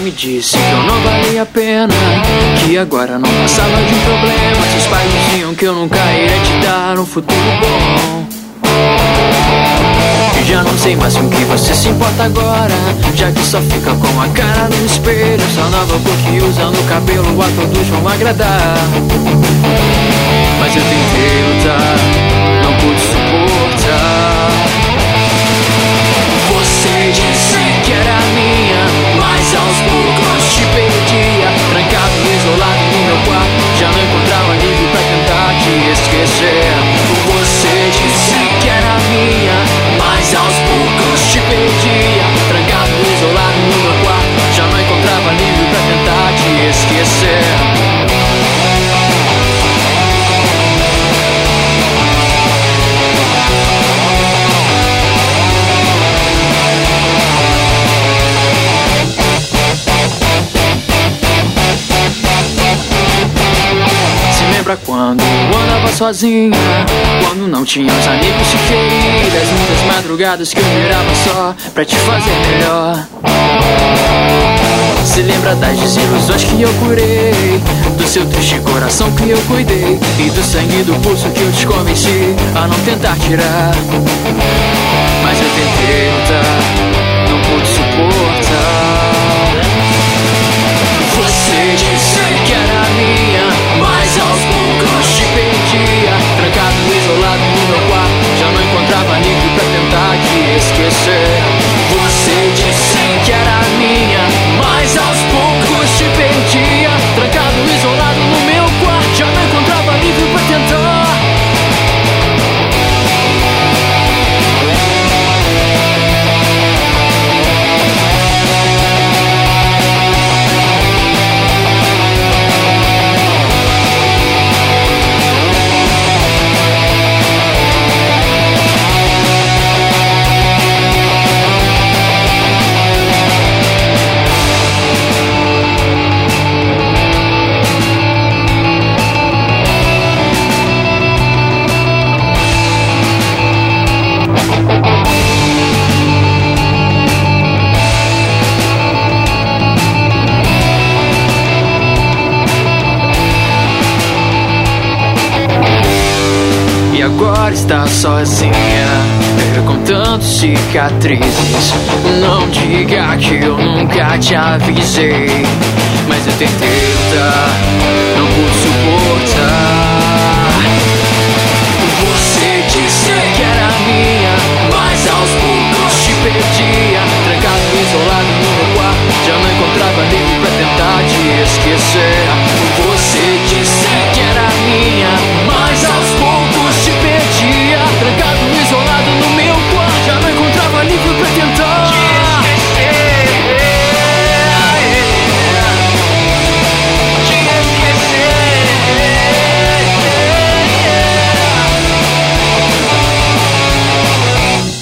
me disse que eu não valia a pena, que agora não passava de um problema. Seus pais diziam que eu nunca iria te dar um futuro bom. E já não sei mais com quem você se importa agora, já que só fica com a cara no espelho. Essa nova cor que usa no cabelo a todos vão agradar. Mas eu tentei lutar, não pude suportar. Você disse que era minha, mas aos poucos te perdia. Trancado e isolado no meu quarto, já não encontrava alívio pra tentar te esquecer. Você disse que era minha, mas aos poucos te perdia. Trancado e isolado no meu quarto, já não encontrava alívio pra tentar te esquecer. Lembra quando andava sozinha, quando não tinha os amigos que queridas, muitas madrugadas que eu virava só pra te fazer melhor. Se lembra das desilusões que eu curei, do seu triste coração que eu cuidei, e do sangue do pulso que eu te convenci a não tentar tirar. Mas eu tentei lutar, não pude suportar. Você disse que era minha, mas aos poucos te perdia. Trancado e isolado no meu quarto, já não encontrava alívio pra tentar te esquecer. Você disse que era minha, mas aos poucos te perdia. Trancado e isolado no meu quarto, já não encontrava alívio pra tentar. Agora está sozinha, com tantas cicatrizes. Não diga que eu nunca te avisei, mas eu tentei lutar, não pude suportar. Você disse que era minha, mas aos poucos te perdia. Trancado e isolado no meu quarto, já não encontrava alívio pra tentar te esquecer. Você disse